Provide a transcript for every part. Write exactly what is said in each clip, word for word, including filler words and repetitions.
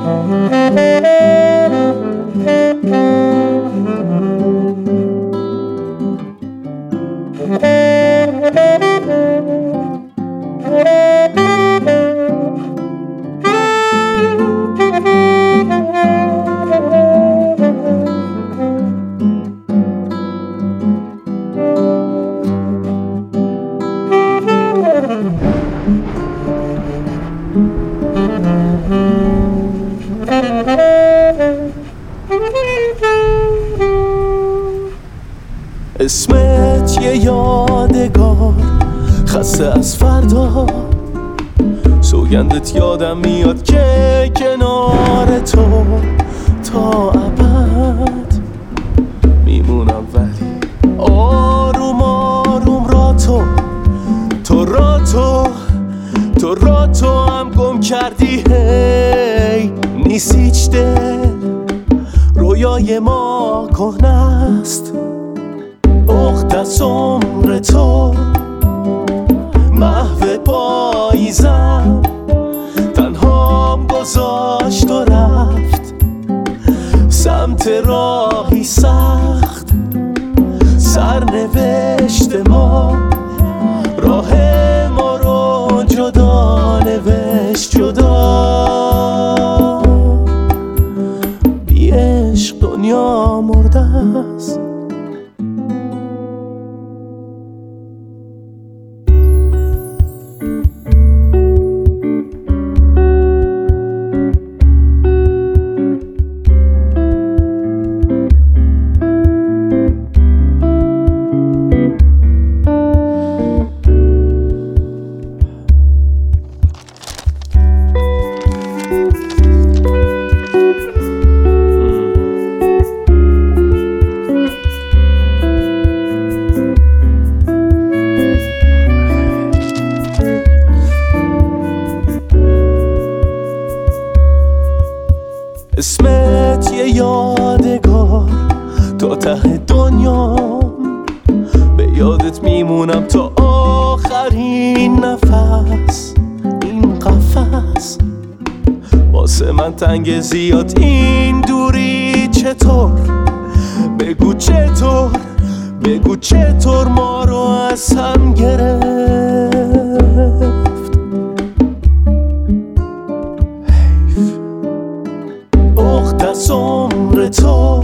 اسمت یه یادگار خسته از فردا، سوگندت یادم میاد که کنار تو تا ابد میمونم، ولی آروم آروم را تو تو را تو تو را تو هم گم کردی. هی نیست هیچ دل، رویای ما کهنه است، عقد از عمر تو محو پاییزم، تنهام گذاشت و رفت سمت راهی سخت. سرنوشت ما راه ما رو جدا نوشت، جدا. بی عشق دنیا مرده است. اسمت یه یادگار تا ته دنیا، به یادت میمونم تا آخرین نفس. این قفس واسه من تنگ زیاد، این دوری چطور؟ بگو چطور، بگو چطور ما رو از هم گرفت. عقد از عمر تو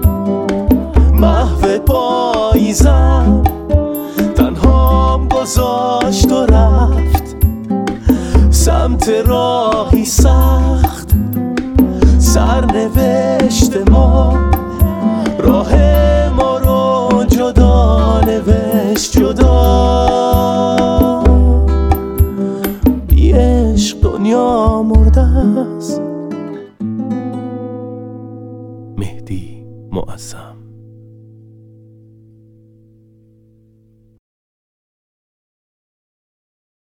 محو پاییزم، تنهام گذاشت و رفت سمت راهی سخت. سرنوشت ما راه ما رو جدا نوشت، جدا. بی عشق دنیا مرده است. مهدی معظم.